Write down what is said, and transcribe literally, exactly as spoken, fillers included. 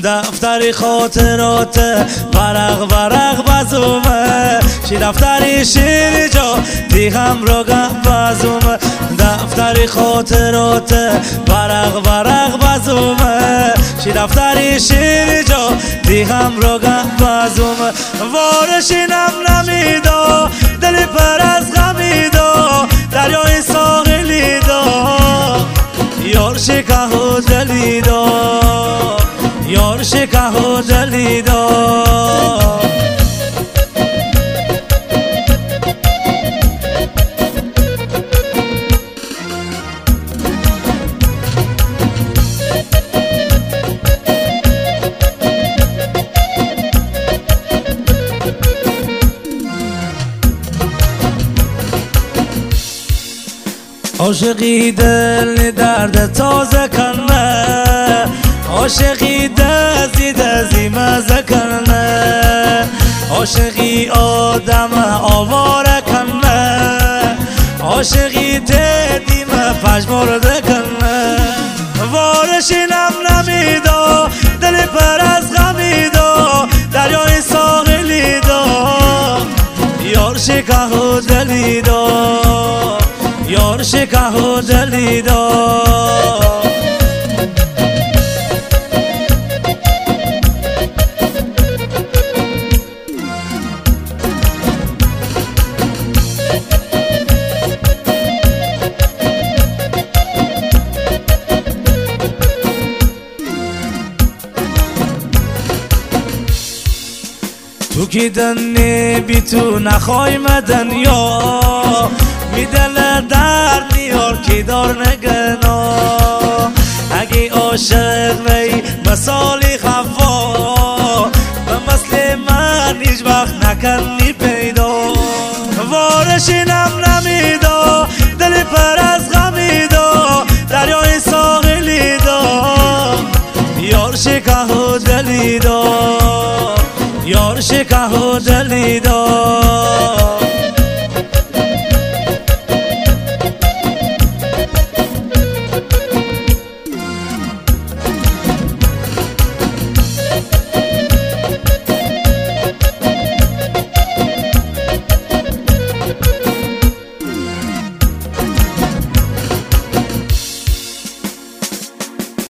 دفتری خاطرات ورق ورق بزومه شی دفتری شیر جا دیگم رو گم بزومه دفتری خاطرات ورق ورق بزومه شی دفتری شیر جا دیگم رو گم بزومه وارشینم نمیدا دلی پر از غمیدا دریای ساحلی دا یار شکه و دلی دا یار شکه و دلی دا عاشقی دل درد تازه کنه عاشقی دزی دزی مزه کنه عاشقی آدم آواره کنه عاشقی تدیم پشمرده کنه وارشینم نمیدا دل پر از غمیدا دریای ساحلی دا یار شکه و دلی دا یار شکه و دلی دا تو که دنی بی تو نخوای مدن یا می دل در نیار که دار نگنا اگه عاشق وی مثالی خوا و مثل من هیچ وقت نکنی پیدا وارشینم نمیدا دل پر از غمیدا دریای ساحلی دا یار شکه و دلی دا یار شکه و دلی دا